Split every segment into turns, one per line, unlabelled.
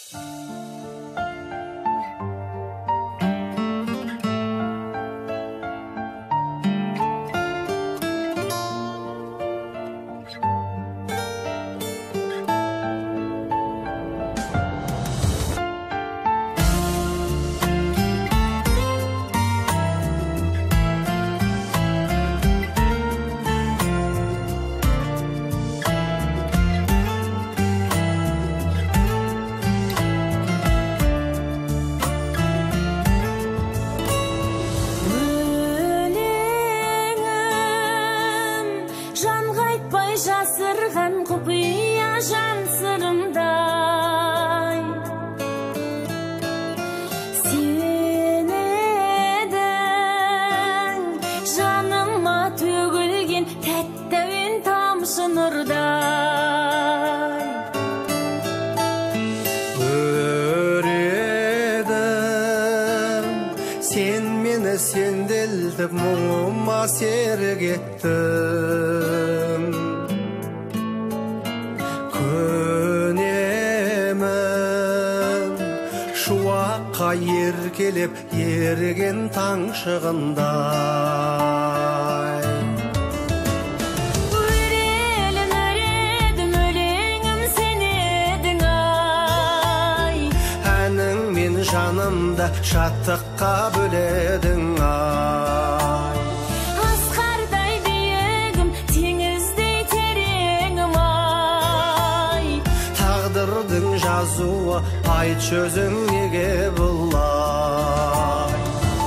Жасырған құпия жан сырымдай сен едің жаныма төгілген тәтті тамшы нұрдай
өредім сен мені сенделтіп мұңыма серік еттің көнемін шуаққа еркелеп ерген таң шығындай
өрелім өредім өлеңім сен едің ай
әнің мен жанымды шаттыққа бөледің ай
асқардай биігім теңіздей тереңім ай
тағдырдың жазуы айтшы өзің неге бұлай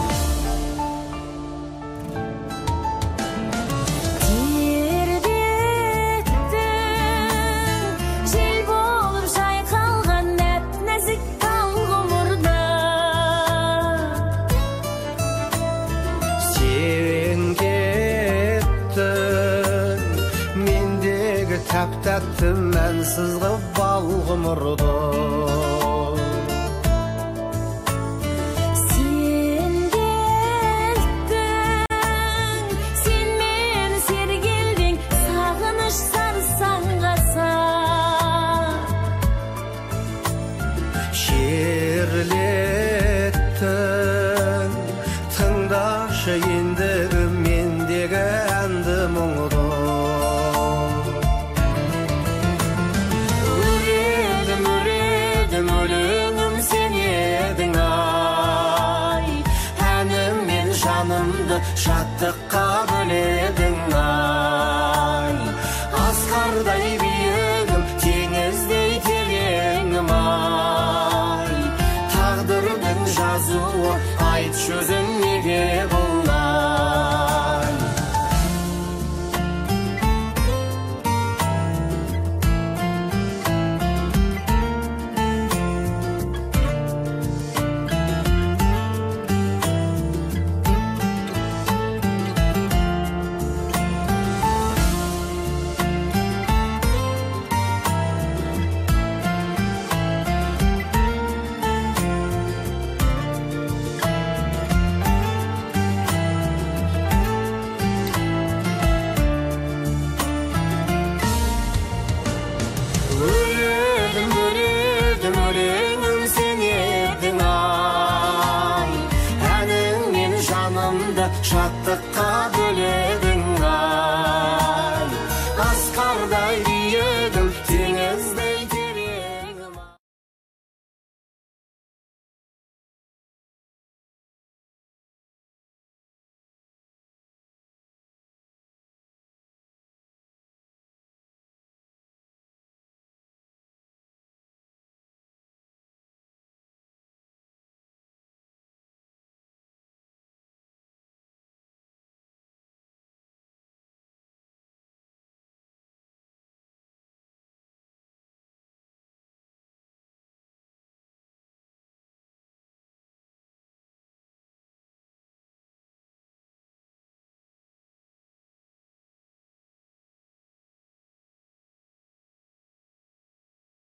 тербеттің жел болып жайқалған нәп-нәзік тал ғұмырда
сен кеттің мендегі тәп-тәтті мәнсіз ғып бал ғұмырды
сен кеттің сен мені сергелдең сағыныш сарсаңға сап
шерлеттің тыңдашы ендігі мендегі әнді мұңды өредім өредім өлеңім сен едің ай әнім мен жанымды шаттыққа бөледің ай асқардай биігім теңіздей тереңім ай тағдырдың жазуы айтшы өзің неге бұлай